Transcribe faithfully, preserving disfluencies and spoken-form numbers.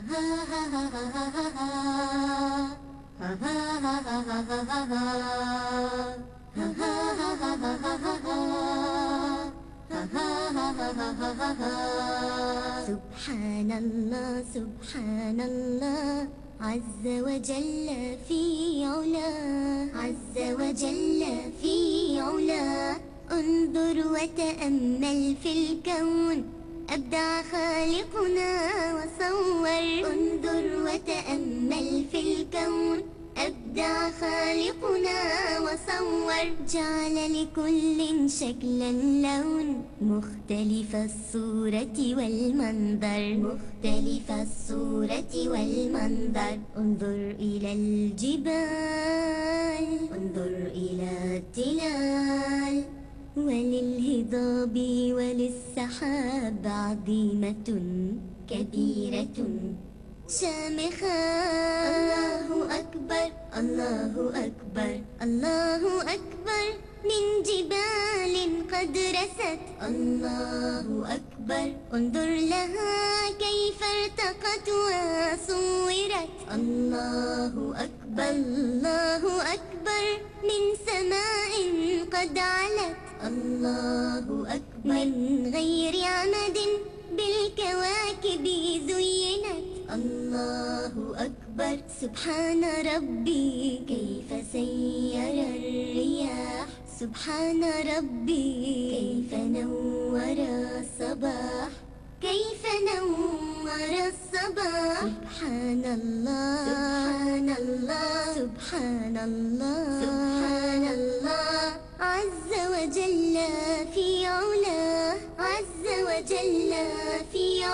سبحان الله سبحان الله عز وجل في علاه، عز وجل في علاه. انظر وتأمل في الكون أبدع خالقنا وصور. انظر وتأمل في الكون أبدع خالقنا وصور. جعل لكل شكلا لون مختلف الصورة والمنظر، مختلف الصورة والمنظر. انظر إلى الجبال، انظر إلى التلال، وللهضاب وللسحاب عظيمة كبيرة شامخة. الله أكبر الله أكبر الله أكبر من جبال قد رست. الله أكبر انظر لها كيف ارتقت وصورت. الله أكبر الله أكبر من سماء قد علت. الله أكبر من غير عمد بالكواكب زينت. الله أكبر سبحان ربي كيف سير الرياح. سبحان ربي كيف نور الصباح، كيف نور الصباح. سبحان الله سبحان الله سبحان الله سبحان الله عز وجل في علاه، عز وجل في علاه.